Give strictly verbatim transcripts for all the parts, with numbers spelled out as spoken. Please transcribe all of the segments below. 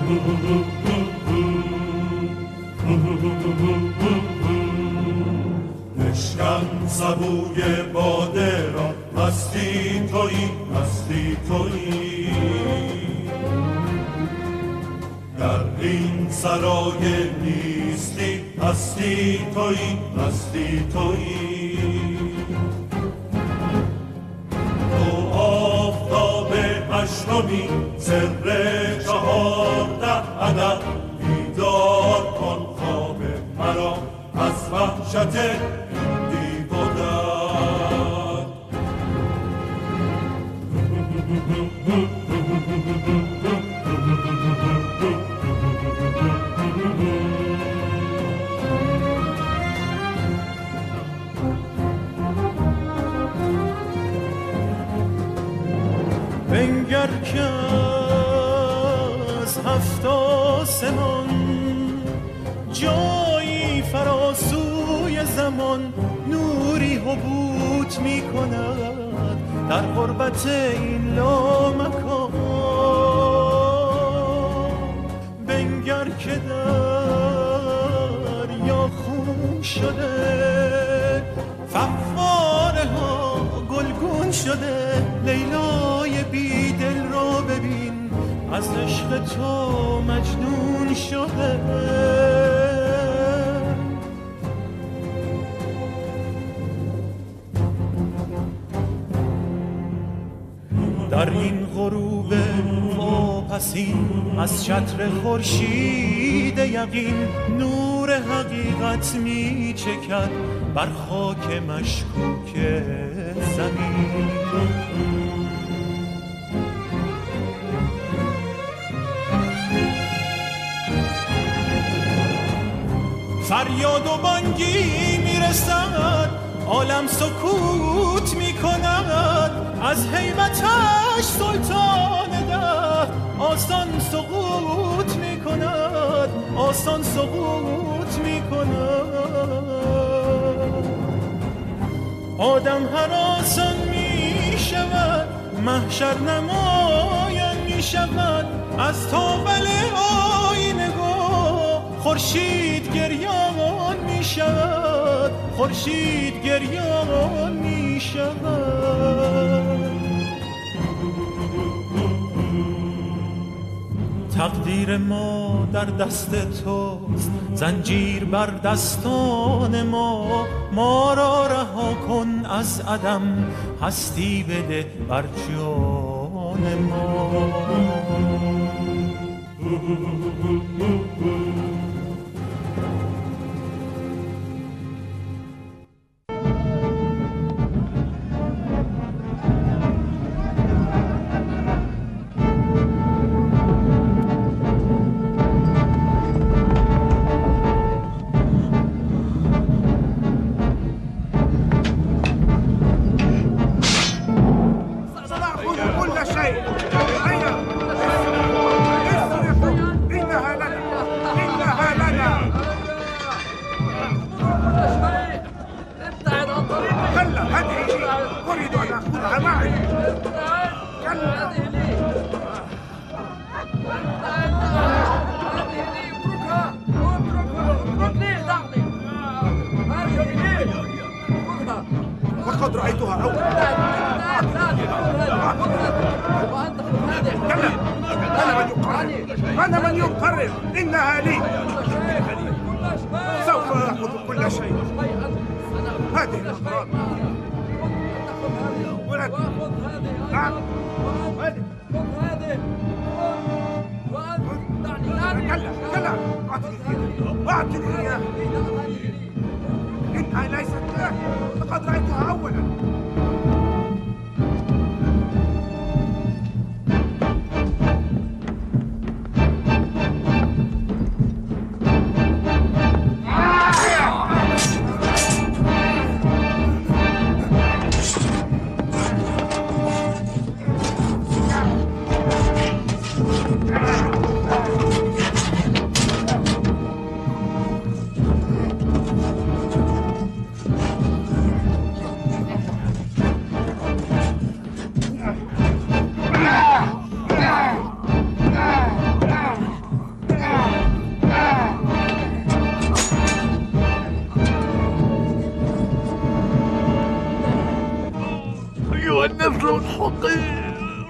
بشکن سبوی باده را، مستی تویی مستی تویی، در این سرای نیستی هستی تویی هستی تویی. تو آفتاب هشتمی سر چهارده عدد، بیدار کن خواب مرا از وحشت بی بودن. بنگر که از هفت آسمان جایی فراسوی زمان نوری حبوط می کند در غربت این لامکان. بنگر که دریا خون شده، فواره ها گلگون شده، لیلای بی دل را ببین از عشق تو مجنون شده. در این غروب واپسین از چتر خورشید یقین نور حقیقت می چکد بر خاک مشکوک زمین. فریاد و بانگی میرسد، عالم سکوت میکند، از هیبتش سلطان ده آسان سقوط میکند، آسان سقوط میکند. آدم هر آسان میشود، محشر نمایان میشود، از تاول آینه خورشید گریان می شود، خورشید گریان می شود. تقدیر ما در دست توست، زنجیر بر دستان ما، ما را رها کن از عدم، هستی بده بر جان ما. وقد رأيتها أولا. أنا من يقرر، إنها لي. سوف أخذ كل شيء. هذه الأغراض. ولد. نعم. هذه. كلا كلا أعطني أعطني إياه. إنها ليست لك، لقد رأيتها أولا.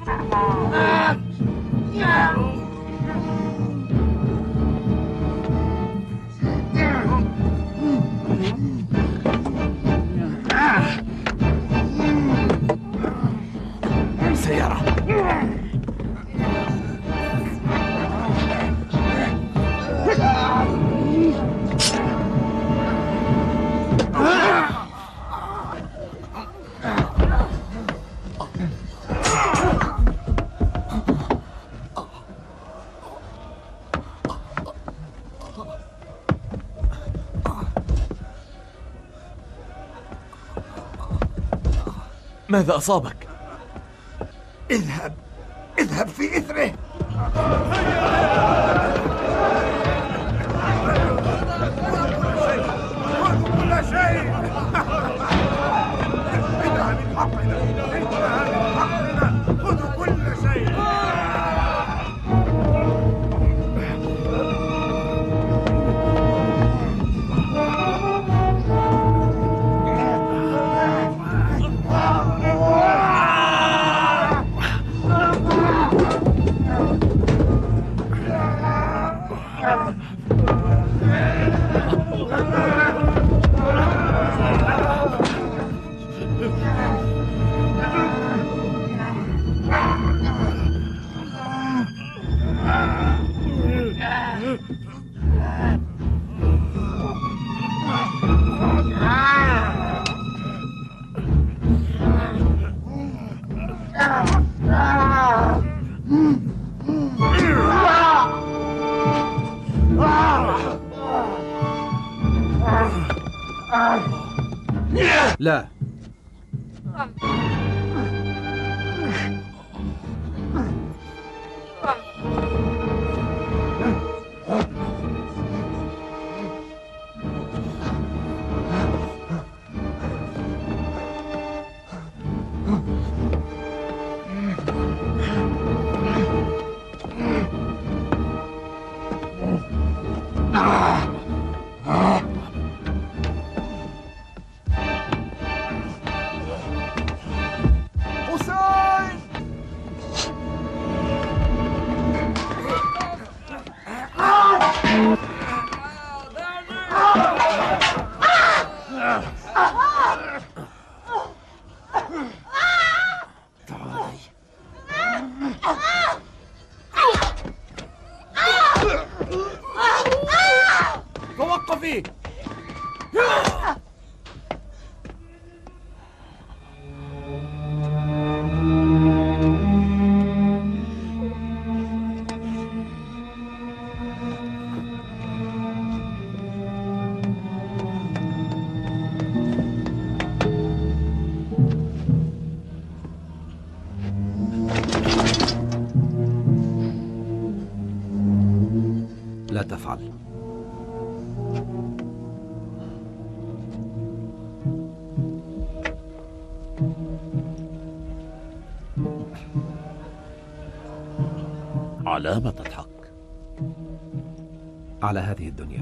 سيارة. ماذا أصابك؟ اذهب اذهب في إثره. كل شيء. إنها من حقنا، إنها من حقنا، خذوا كل شيء. لا. توقفي. لا تفعل. على ما تضحك؟ على هذه الدنيا.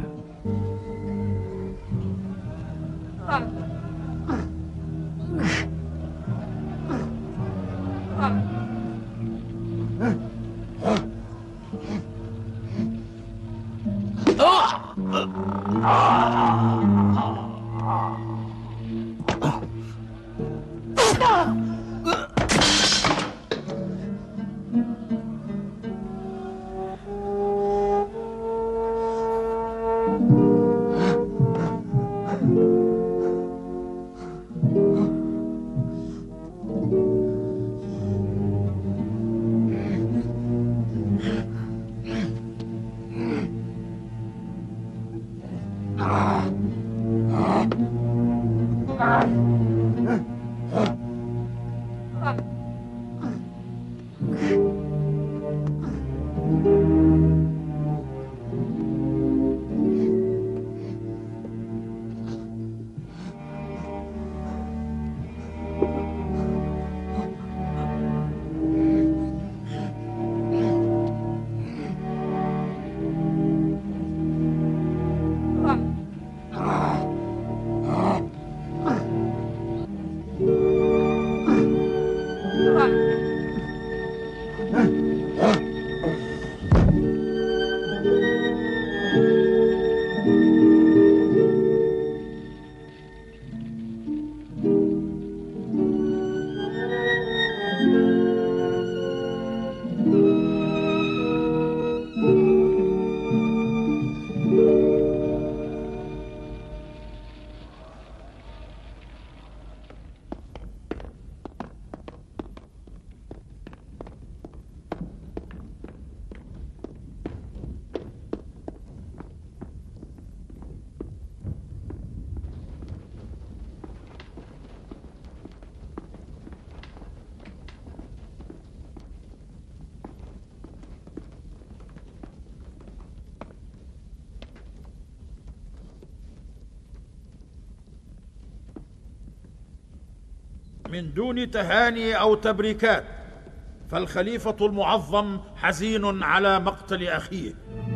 من دون تهاني أو تبريكات، فالخليفة المعظم حزين على مقتل أخيه.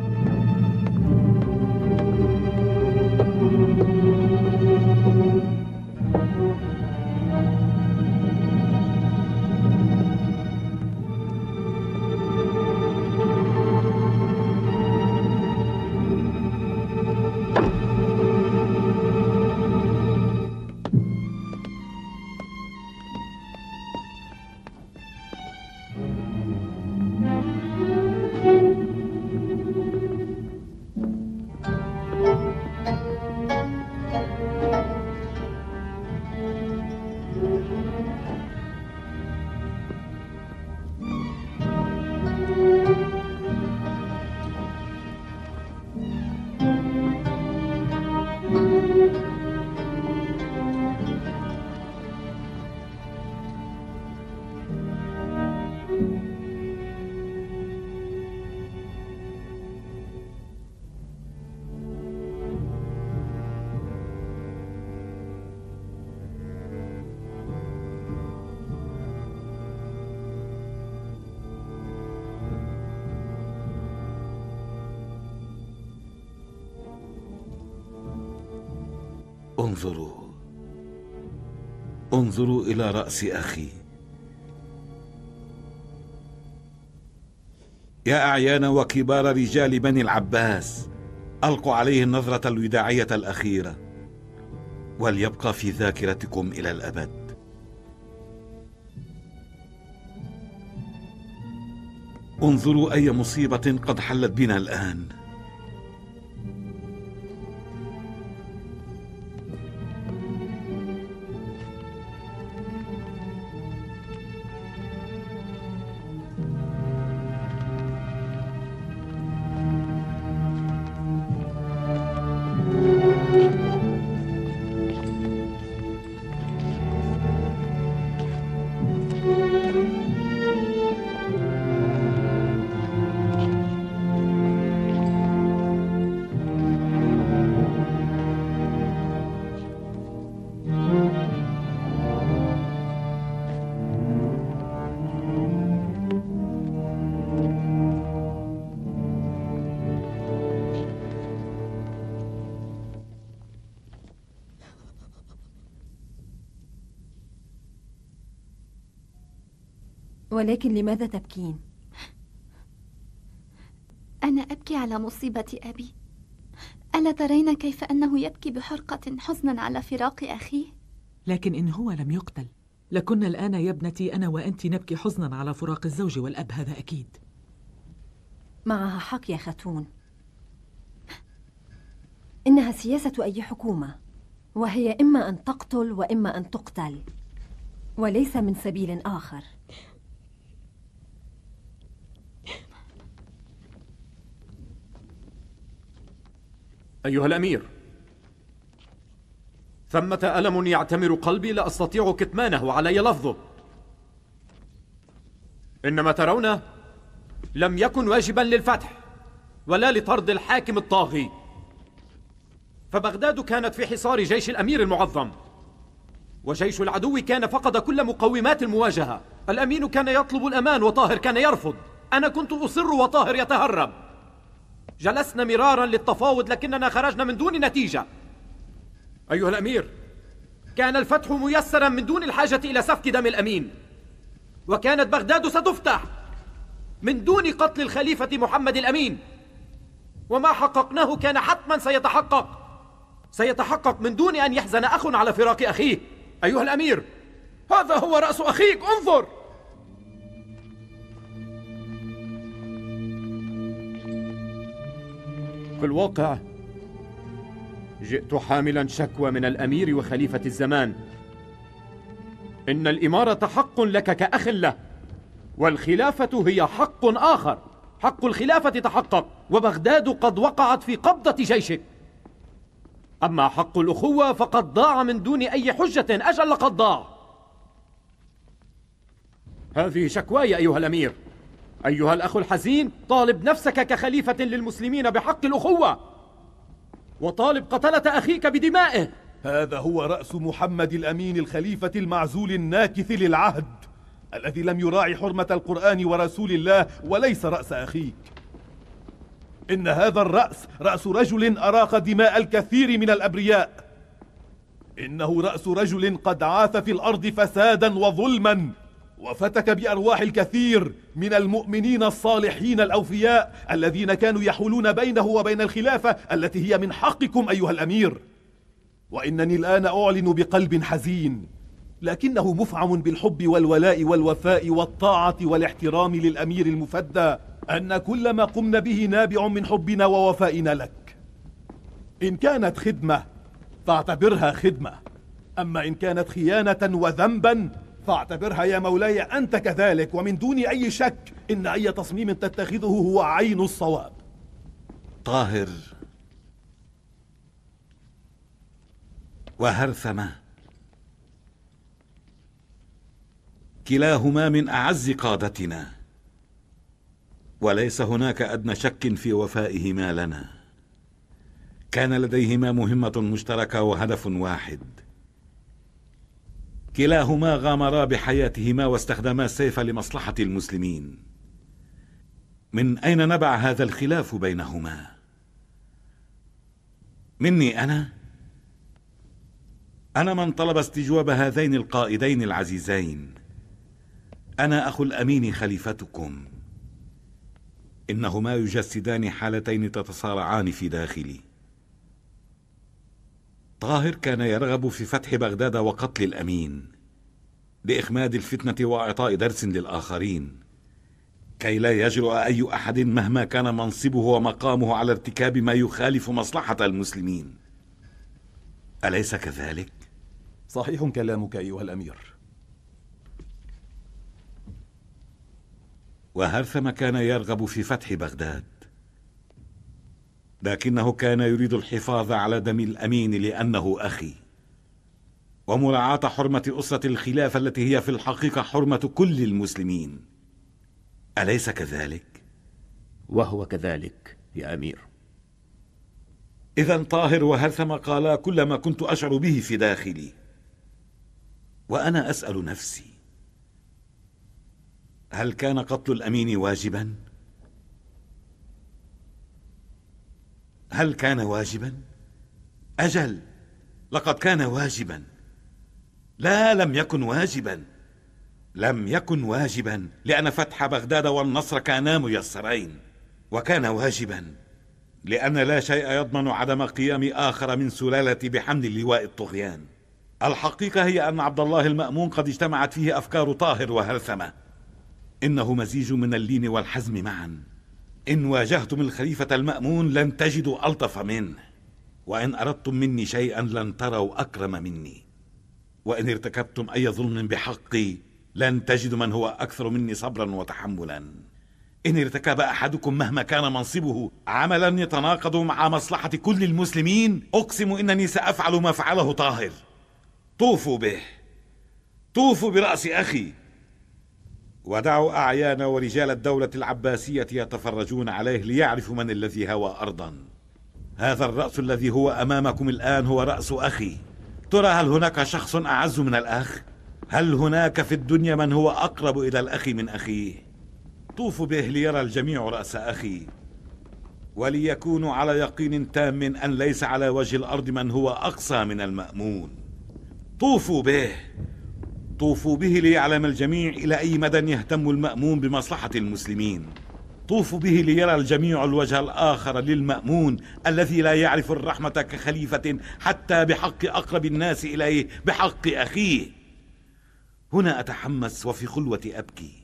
انظروا انظروا إلى رأس أخي. يا أعيان وكبار رجال بني العباس، ألقوا عليه النظرة الوداعية الأخيرة وليبقى في ذاكرتكم إلى الأبد. انظروا أي مصيبة قد حلت بنا الآن. ولكن لماذا تبكين؟ أنا أبكي على مصيبة أبي. ألا ترين كيف أنه يبكي بحرقة حزنا على فراق أخيه؟ لكن إن هو لم يقتل لكنا الآن يا ابنتي أنا وأنت نبكي حزنا على فراق الزوج والأب، هذا أكيد. معها حق يا خاتون، إنها سياسة أي حكومة، وهي إما أن تقتل وإما أن تقتل، وليس من سبيل آخر. أيها الأمير، ثمة ألم يعتمر قلبي لا أستطيع كتمانه وعلي لفظه. إنما ترون لم يكن واجبا للفتح ولا لطرد الحاكم الطاغي، فبغداد كانت في حصار جيش الأمير المعظم، وجيش العدو كان فقد كل مقومات المواجهة. الأمين كان يطلب الأمان وطاهر كان يرفض، أنا كنت أصر وطاهر يتهرب. جلسنا مرارا للتفاوض لكننا خرجنا من دون نتيجة. أيها الأمير، كان الفتح ميسرا من دون الحاجة إلى سفك دم الأمين، وكانت بغداد ستفتح من دون قتل الخليفة محمد الأمين، وما حققناه كان حتما سيتحقق سيتحقق من دون أن يحزن أخ على فراق أخيه. أيها الأمير، هذا هو رأس أخيك، انظر. في الواقع جئت حاملا شكوى من الأمير وخليفة الزمان. إن الإمارة حق لك كأخ له، والخلافة هي حق آخر. حق الخلافة تحقق، وبغداد قد وقعت في قبضة جيشك. أما حق الأخوة فقد ضاع من دون أي حجة، أجل قد ضاع. هذه شكواي أيها الأمير. أيها الأخ الحزين، طالب نفسك كخليفة للمسلمين بحق الأخوة، وطالب قتلة أخيك بدمائه. هذا هو رأس محمد الأمين الخليفة المعزول الناكث للعهد، الذي لم يراعي حرمة القرآن ورسول الله، وليس رأس أخيك. إن هذا الرأس رأس رجل أراق دماء الكثير من الأبرياء. إنه رأس رجل قد عاث في الأرض فسادا وظلما، وفتك بأرواح الكثير من المؤمنين الصالحين الأوفياء الذين كانوا يحولون بينه وبين الخلافة التي هي من حقكم أيها الأمير. وإنني الآن أعلن بقلب حزين، لكنه مفعم بالحب والولاء والوفاء والطاعة والاحترام للأمير المفدى، أن كل ما قمنا به نابع من حبنا ووفائنا لك. إن كانت خدمة فاعتبرها خدمة، أما إن كانت خيانة وذنبا فاعتبرها يا مولاي أنت كذلك، ومن دون أي شك إن أي تصميم تتخذه هو عين الصواب. طاهر وهرثمة كلاهما من أعز قادتنا، وليس هناك أدنى شك في وفائهما لنا. كان لديهما مهمة مشتركة وهدف واحد. كلاهما غامرا بحياتهما واستخدما السيف لمصلحة المسلمين. من أين نبع هذا الخلاف بينهما؟ مني أنا؟ أنا من طلب استجواب هذين القائدين العزيزين. أنا أخو الأمين خليفتكم. إنهما يجسدان حالتين تتصارعان في داخلي. طاهر كان يرغب في فتح بغداد وقتل الأمين لإخماد الفتنة وإعطاء درس للآخرين، كي لا يجرؤ أي أحد مهما كان منصبه ومقامه على ارتكاب ما يخالف مصلحة المسلمين. أليس كذلك؟ صحيح كلامك أيها الأمير. وهرثم كان يرغب في فتح بغداد، لكنه كان يريد الحفاظ على دم الأمين لأنه أخي، ومراعاة حرمة أسرة الخلافة التي هي في الحقيقة حرمة كل المسلمين. أليس كذلك؟ وهو كذلك يا أمير. إذن طاهر وهرثم قالا كل ما كنت أشعر به في داخلي. وأنا أسأل نفسي، هل كان قتل الأمين واجبا؟ هل كان واجبا؟ أجل، لقد كان واجبا. لا، لم يكن واجبا. لم يكن واجبا لأن فتح بغداد والنصر كانا ميسرين، وكان واجبا لأن لا شيء يضمن عدم قيام آخر من سلالة بحمل لواء الطغيان. الحقيقة هي أن عبد الله المأمون قد اجتمعت فيه أفكار طاهر وهرثمة. إنه مزيج من اللين والحزم معا. إن واجهتم الخليفة المأمون لن تجدوا ألطف منه، وإن أردتم مني شيئا لن تروا أكرم مني، وإن ارتكبتم أي ظلم بحقي لن تجدوا من هو أكثر مني صبرا وتحملا. إن ارتكب أحدكم مهما كان منصبه عملا يتناقض مع مصلحة كل المسلمين، أقسم إنني سأفعل ما فعله طاهر. طوفوا به، طوفوا برأس أخي، ودعوا أعيان ورجال الدولة العباسية يتفرجون عليه ليعرفوا من الذي هوى أرضا. هذا الرأس الذي هو أمامكم الآن هو رأس أخي. ترى هل هناك شخص أعز من الأخ؟ هل هناك في الدنيا من هو أقرب إلى الأخ من أخيه؟ طوفوا به ليرى الجميع رأس أخي، وليكونوا على يقين تام أن ليس على وجه الأرض من هو أقصى من المأمون. طوفوا به، طوفوا به ليعلم الجميع إلى أي مدى يهتم المأمون بمصلحة المسلمين. طوفوا به ليرى الجميع الوجه الآخر للمأمون الذي لا يعرف الرحمة كخليفة حتى بحق أقرب الناس إليه، بحق أخيه. هنا أتحمس وفي خلوة أبكي،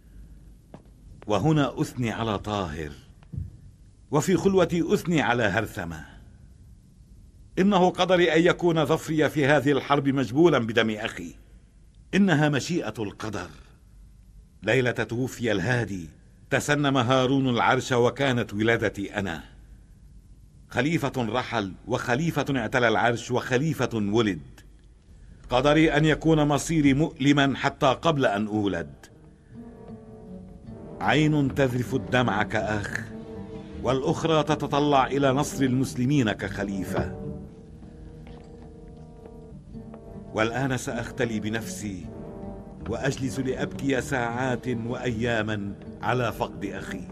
وهنا أثني على طاهر، وفي خلوتي أثني على هرثمة. إنه قدري أن يكون ظفري في هذه الحرب مجبولا بدم أخي. إنها مشيئة القدر. ليلة توفي الهادي تسنم هارون العرش وكانت ولادتي أنا. خليفة رحل وخليفة اعتلى العرش وخليفة ولد. قدري أن يكون مصيري مؤلما حتى قبل أن أولد. عين تذرف الدمع كأخ، والأخرى تتطلع إلى نصر المسلمين كخليفة. والآن سأختلي بنفسي وأجلس لأبكي ساعات وأياما على فقد أخي.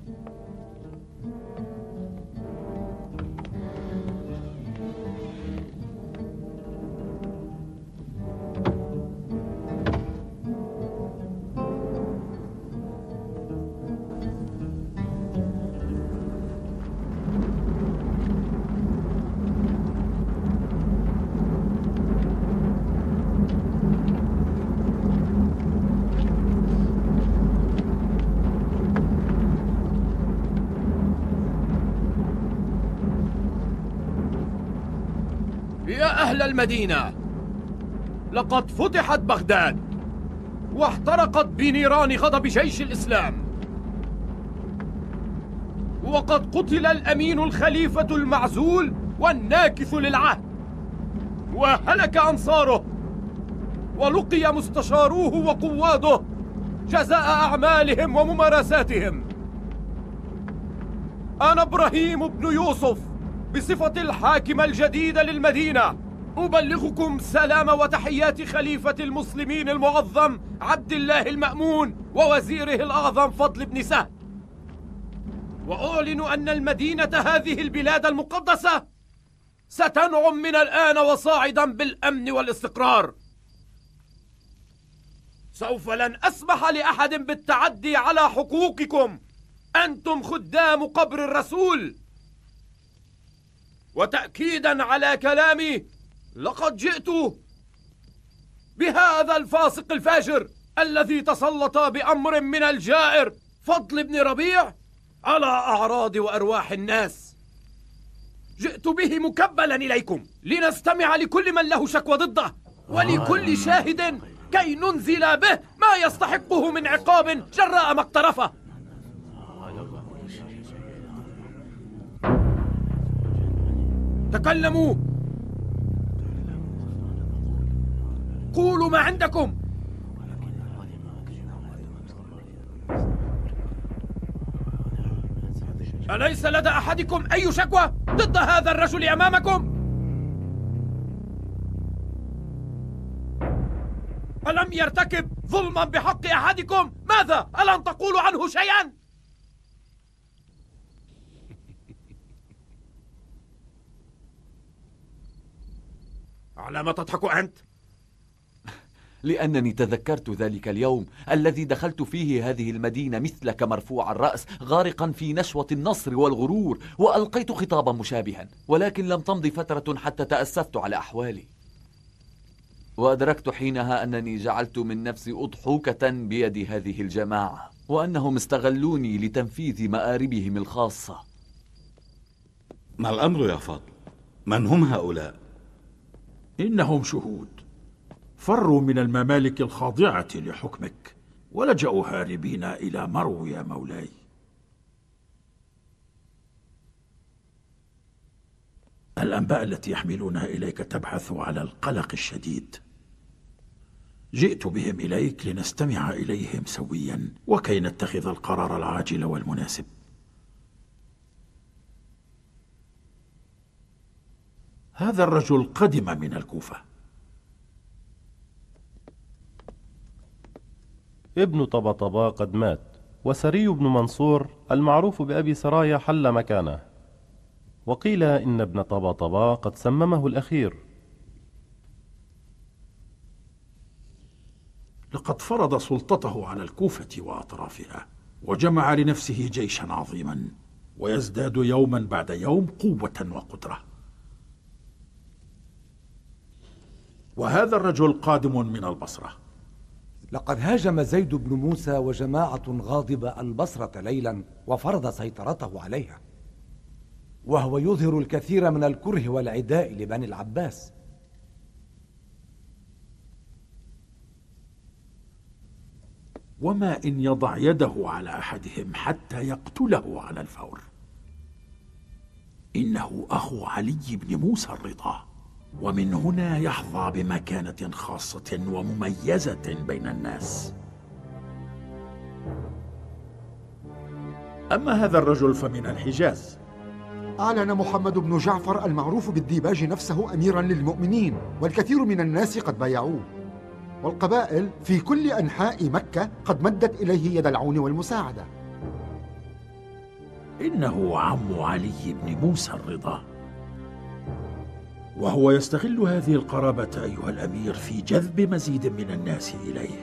يا أهل المدينة، لقد فتحت بغداد واحترقت بنيران غضب جيش الإسلام، وقد قتل الأمين الخليفة المعزول والناكث للعهد، وهلك أنصاره، ولقي مستشاروه وقواده جزاء أعمالهم وممارساتهم. أنا إبراهيم بن يوسف بصفة الحاكم الجديد للمدينة أبلغكم سلام وتحيات خليفة المسلمين المعظم عبد الله المأمون ووزيره الأعظم فضل بن سهل، وأعلن أن المدينة هذه البلاد المقدسة ستنعم من الآن وصاعدا بالأمن والاستقرار. سوف لن أسمح لأحد بالتعدي على حقوقكم، أنتم خدام قبر الرسول. وتأكيدا على كلامي، لقد جئت بهذا الفاسق الفاجر الذي تسلط بأمر من الجائر فضل بن ربيع على أعراض وأرواح الناس. جئت به مكبلا إليكم لنستمع لكل من له شكوى ضده، ولكل شاهد كي ننزل به ما يستحقه من عقاب جراء ما اقترفه. تكلموا، قولوا ما عندكم. أليس لدى أحدكم أي شكوى ضد هذا الرجل أمامكم؟ ألم يرتكب ظلما بحق أحدكم؟ ماذا؟ ألن تقولوا عنه شيئا؟ على ما تضحك أنت؟ لأنني تذكرت ذلك اليوم الذي دخلت فيه هذه المدينة مثلك مرفوع الرأس غارقا في نشوة النصر والغرور، وألقيت خطابا مشابها، ولكن لم تمض فترة حتى تأسفت على أحوالي، وأدركت حينها أنني جعلت من نفسي أضحوكة بيد هذه الجماعة، وأنهم استغلوني لتنفيذ مآربهم الخاصة. ما الأمر يا فضل؟ من هم هؤلاء؟ إنهم شهود فروا من الممالك الخاضعة لحكمك ولجأوا هاربين إلى مرو يا مولاي. الأنباء التي يحملونها إليك تبحث على القلق الشديد. جئت بهم إليك لنستمع إليهم سويا وكي نتخذ القرار العاجل والمناسب. هذا الرجل قدم من الكوفة. ابن طبطبا قد مات، وسري بن منصور المعروف بأبي سرايا حل مكانه، وقيل إن ابن طبطبا قد سممه الأخير. لقد فرض سلطته على الكوفة وأطرافها، وجمع لنفسه جيشا عظيما، ويزداد يوما بعد يوم قوة وقدرة. وهذا الرجل قادم من البصرة. لقد هاجم زيد بن موسى وجماعة غاضبة البصرة ليلا وفرض سيطرته عليها، وهو يظهر الكثير من الكره والعداء لبني العباس. وما إن يضع يده على أحدهم حتى يقتله على الفور. إنه أخو علي بن موسى الرضا، ومن هنا يحظى بمكانة خاصة ومميزة بين الناس. أما هذا الرجل فمن الحجاز، أعلن محمد بن جعفر المعروف بالديباج نفسه أميرا للمؤمنين، والكثير من الناس قد بايعوه، والقبائل في كل أنحاء مكة قد مدت إليه يد العون والمساعدة. إنه عم علي بن موسى الرضا، وهو يستغل هذه القرابة أيها الأمير في جذب مزيد من الناس إليه.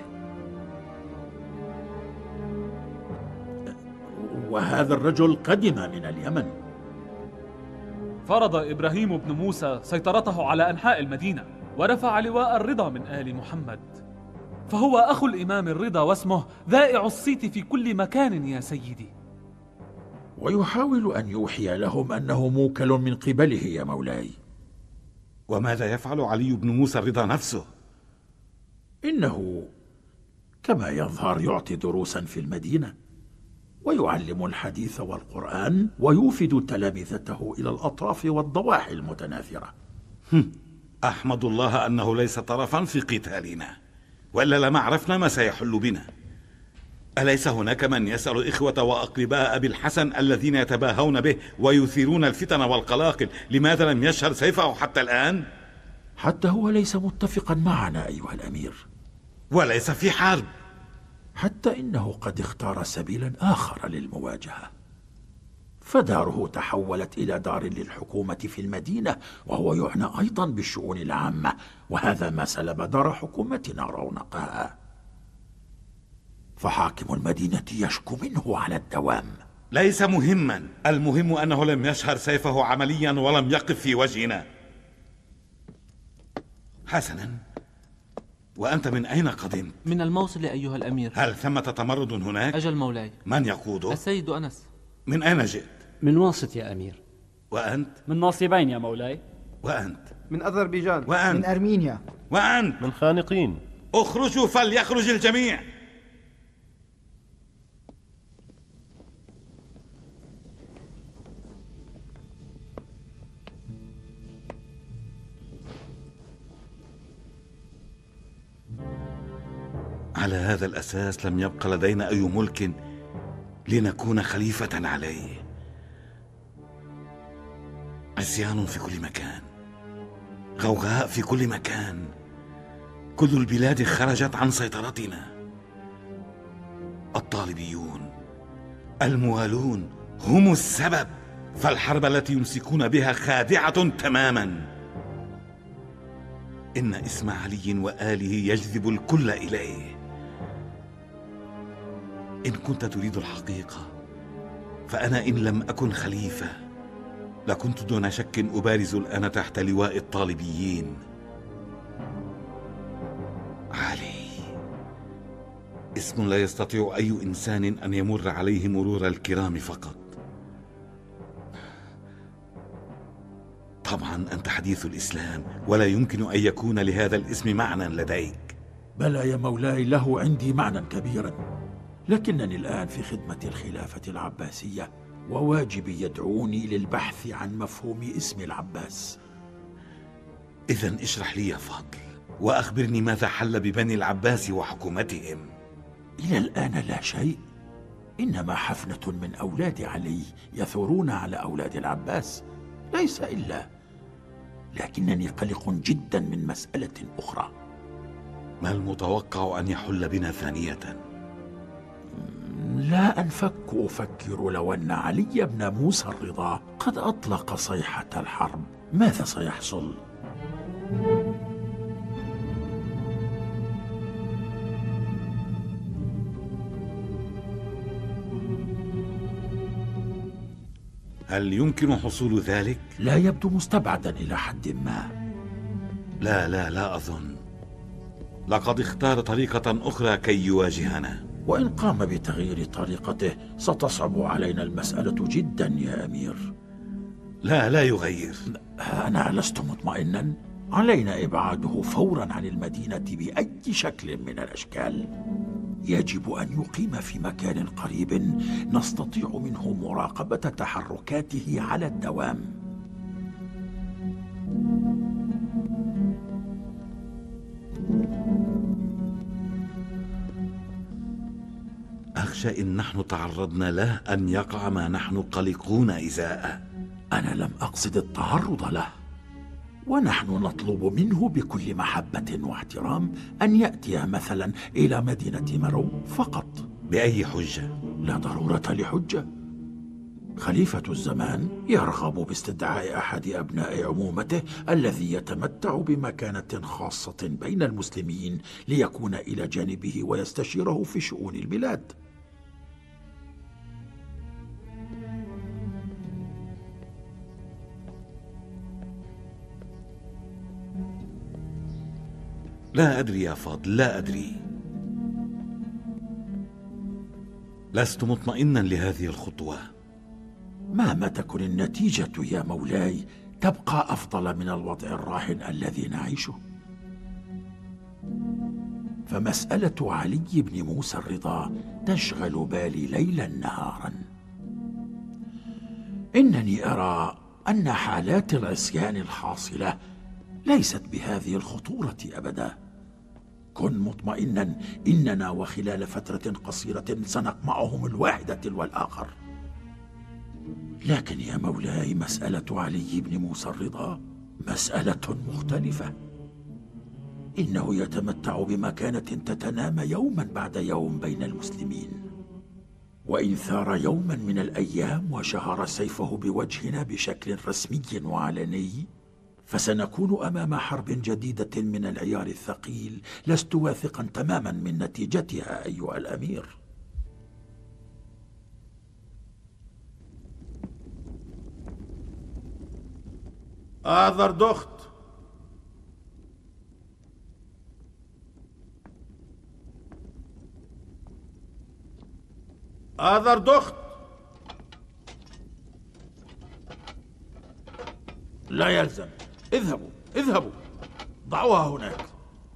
وهذا الرجل قدم من اليمن. فرض إبراهيم بن موسى سيطرته على أنحاء المدينة، ورفع لواء الرضا من آل محمد، فهو أخو الإمام الرضا واسمه ذائع الصيت في كل مكان يا سيدي. ويحاول أن يوحي لهم أنه موكل من قبله يا مولاي. وماذا يفعل علي بن موسى الرضا نفسه؟ إنه كما يظهر يعطي دروسا في المدينة، ويعلم الحديث والقرآن، ويوفد تلامذته إلى الأطراف والضواحي المتناثرة. أحمد الله أنه ليس طرفا في قتالنا، وإلا لما عرفنا ما سيحل بنا. أليس هناك من يسأل إخوة وأقرباء أبي الحسن الذين يتباهون به ويثيرون الفتن والقلاقل لماذا لم يشهر سيفه حتى الآن؟ حتى هو ليس متفقا معنا أيها الأمير. وليس في حرب. حتى إنه قد اختار سبيلا آخر للمواجهة، فداره تحولت إلى دار للحكومة في المدينة، وهو يعنى أيضا بالشؤون العامة، وهذا ما سلب دار حكومتنا رونقها. فحاكم المدينة يشكو منه على الدوام. ليس مهما، المهم أنه لم يشهر سيفه عمليا ولم يقف في وجهنا. حسنا، وأنت من أين قدمت؟ من الموصل أيها الأمير. هل ثمة تمرد هناك؟ أجل مولاي. من يقوده؟ السيد أنس. من أين جئت؟ من واسط يا أمير. وأنت؟ من ناصبين يا مولاي. وأنت؟ من أذربيجان. وأنت؟ من أرمينيا. وأنت؟ من خانقين. اخرجوا فليخرج الجميع. على هذا الأساس لم يبق لدينا أي ملك لنكون خليفة عليه. عصيان في كل مكان، غوغاء في كل مكان، كل البلاد خرجت عن سيطرتنا. الطالبيون الموالون هم السبب، فالحرب التي يمسكون بها خادعة تماما. إن اسم علي وآله يجذب الكل إليه. إن كنت تريد الحقيقة فأنا إن لم أكن خليفة لكنت دون شك أبارز الآن تحت لواء الطالبيين. علي اسم لا يستطيع أي إنسان أن يمر عليه مرور الكرام فقط. طبعا أنت حديث الإسلام ولا يمكن أن يكون لهذا الاسم معنى لديك. بلى يا مولاي، له عندي معنى كبيرا، لكنني الآن في خدمة الخلافة العباسية، وواجبي يدعوني للبحث عن مفهوم اسم العباس. إذن اشرح لي يا فضل، وأخبرني ماذا حل ببني العباس وحكومتهم. إلى الآن لا شيء، إنما حفنة من أولاد علي يثورون على أولاد العباس، ليس إلا. لكنني قلق جدا من مسألة أخرى. ما المتوقع أن يحل بنا ثانية؟ لا أنفك أفكر لو أن علي بن موسى الرضا قد أطلق صيحة الحرب، ماذا سيحصل؟ هل يمكن حصول ذلك؟ لا يبدو مستبعدا إلى حد ما. لا لا لا أظن. لقد اختار طريقة أخرى كي يواجهنا. وإن قام بتغيير طريقته ستصعب علينا المسألة جدا يا أمير. لا لا يغير. أنا لست مطمئنا. علينا إبعاده فورا عن المدينة بأي شكل من الأشكال. يجب أن يقيم في مكان قريب نستطيع منه مراقبة تحركاته على الدوام. أخشى إن نحن تعرضنا له أن يقع ما نحن قلقون إزاءه. أنا لم أقصد التعرض له، ونحن نطلب منه بكل محبة واحترام أن يأتي مثلا إلى مدينة مرو فقط. بأي حجة؟ لا ضرورة لحجة. خليفة الزمان يرغب باستدعاء أحد أبناء عمومته الذي يتمتع بمكانة خاصة بين المسلمين ليكون إلى جانبه ويستشيره في شؤون البلاد. لا أدري يا فاضل، لا أدري. لست مطمئنا لهذه الخطوة. مهما تكن النتيجة يا مولاي تبقى أفضل من الوضع الراهن الذي نعيشه. فمسألة علي بن موسى الرضا تشغل بالي ليلا نهارا. إنني أرى أن حالات العصيان الحاصلة ليست بهذه الخطورة أبدا. كن مطمئنا، إننا وخلال فترة قصيرة سنقمعهم الواحد تلو الآخر. لكن يا مولاي مسألة علي بن موسى الرضا مسألة مختلفة. إنه يتمتع بمكانة تتنامى يوما بعد يوم بين المسلمين، وإن ثار يوما من الأيام وشهر سيفه بوجهنا بشكل رسمي وعلني فسنكون أمام حرب جديدة من العيار الثقيل لست واثقا تماما من نتيجتها أيها الأمير. آذر دخت، آذر دخت. لا يلزم، اذهبوا اذهبوا، ضعوها هناك.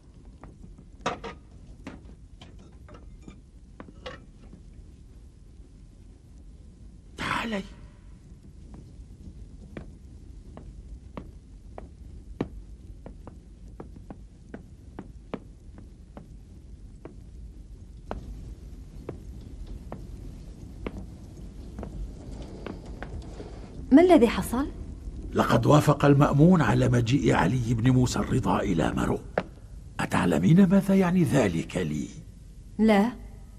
تعالي. ما الذي حصل؟ لقد وافق المأمون على مجيء علي بن موسى الرضا إلى مرو. أتعلمين ماذا يعني ذلك لي؟ لا.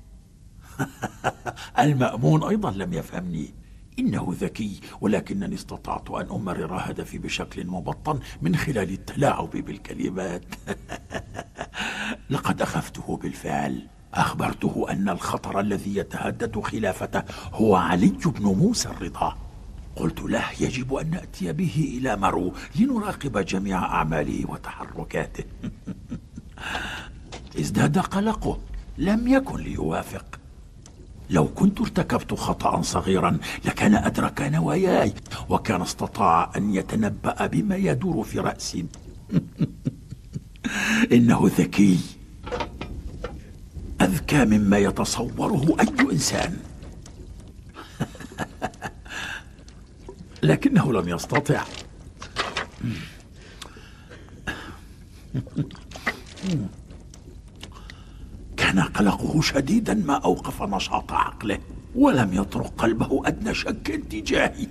المأمون أيضا لم يفهمني. إنه ذكي، ولكنني استطعت أن أمرر هدفي بشكل مبطن من خلال التلاعب بالكلمات. لقد أخفته بالفعل. أخبرته أن الخطر الذي يتهدد خلافته هو علي بن موسى الرضا. قلت له يجب أن نأتي به إلى مرو لنراقب جميع أعماله وتحركاته. ازداد قلقه، لم يكن ليوافق. لو كنت ارتكبت خطأ صغيرا لكان أدرك نواياي، وكان استطاع أن يتنبأ بما يدور في رأسي. إنه ذكي، أذكى مما يتصوره أي إنسان. لكنه لم يستطع. كان قلقه شديدا ما أوقف نشاط عقله، ولم يطرق قلبه أدنى شك تجاهي.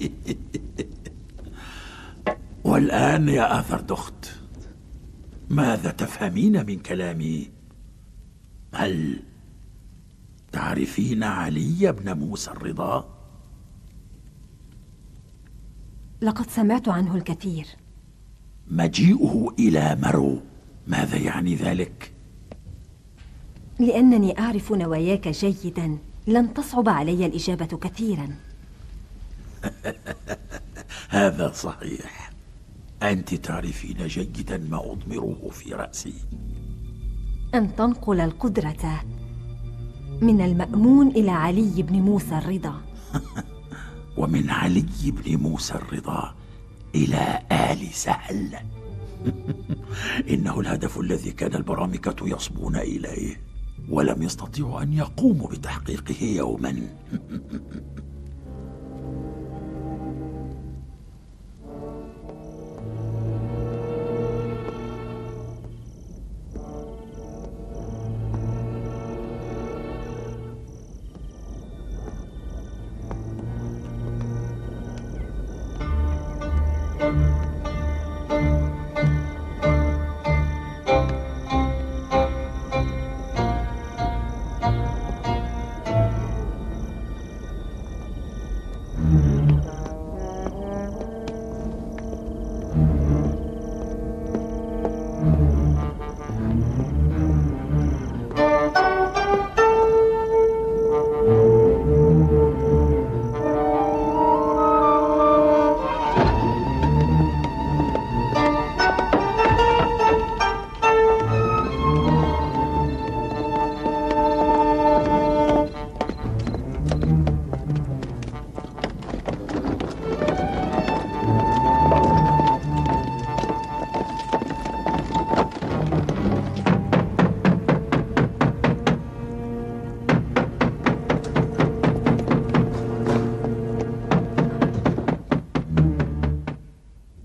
والآن يا آذر دخت، ماذا تفهمين من كلامي؟ هل تعرفين علي بن موسى الرضا؟ لقد سمعت عنه الكثير. مجيئه إلى مرو ماذا يعني ذلك؟ لأنني أعرف نواياك جيدا لن تصعب علي الإجابة كثيرا. هذا صحيح، أنت تعرفين جيدا ما أضمره في رأسي. أن تنقل القدرة من المأمون إلى علي بن موسى الرضا. ومن علي بن موسى الرضا إلى آل سهل. إنه الهدف الذي كان البرامكة يصبون إليه، ولم يستطيعوا أن يقوموا بتحقيقه يوما.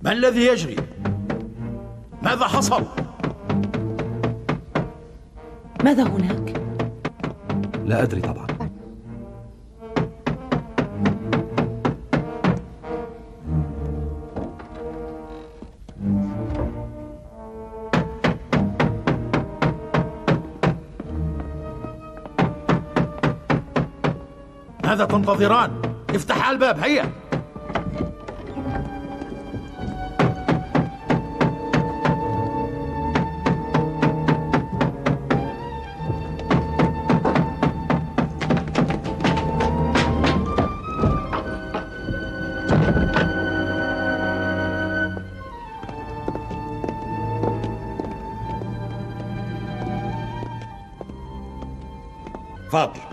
ما الذي يجري؟ ماذا حصل؟ ماذا هناك؟ لا أدري طبعا. ماذا تنتظران؟ افتح الباب، هيا. فاضل،